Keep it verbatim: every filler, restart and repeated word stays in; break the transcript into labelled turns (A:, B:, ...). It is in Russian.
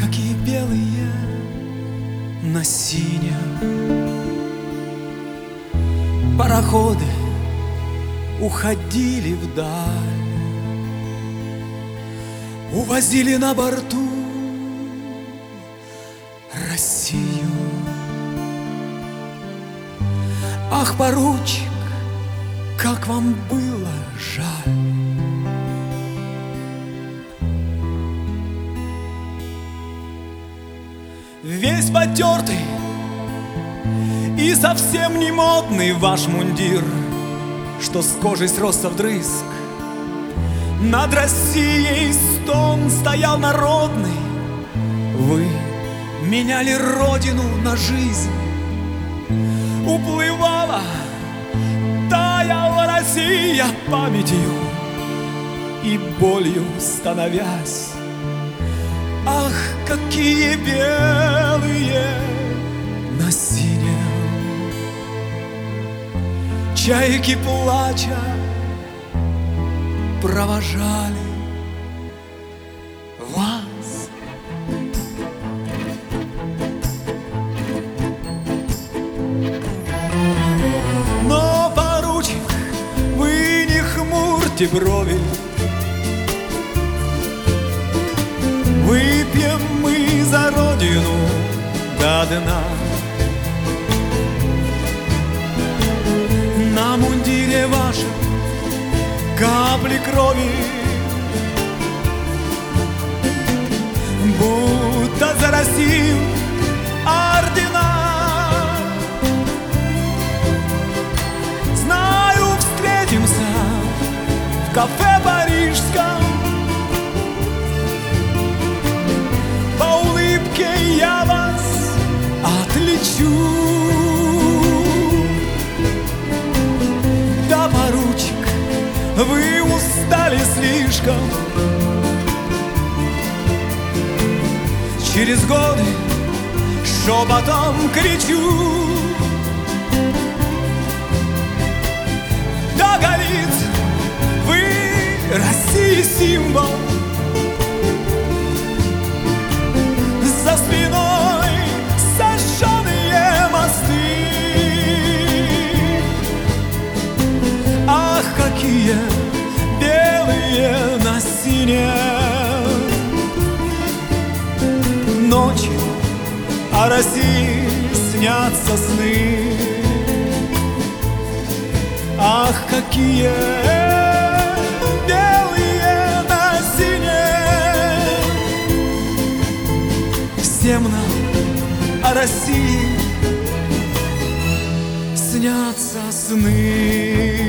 A: Чайки белые на синем, пароходы уходили вдаль, увозили на борту Россию. Ах, поручик, как вам было жаль! Весь потертый и совсем не модный ваш мундир, что с кожей сросся вдрызг. Над Россией стон стоял народный. Вы меняли родину на жизнь. Уплывала, таяла Россия памятью и болью становясь. Ах, какие белые на синем! Чайки плача провожали вас. Но, поручик, вы не хмурьте брови. Выпьем мы за родину до дна. На мундире вашем капли крови, будто за Россию ордена. Знаю, встретимся в кафе парижском. Я вас отличу. Да, поручик, вы устали слишком. Через годы шепотом кричу. Да, Голицын, вы России символ. За спиной сожженные мосты. Ах, какие белые на синем! Ночью о России снятся сны. Ах, какие белые на синем! Всем нам о России снятся сны.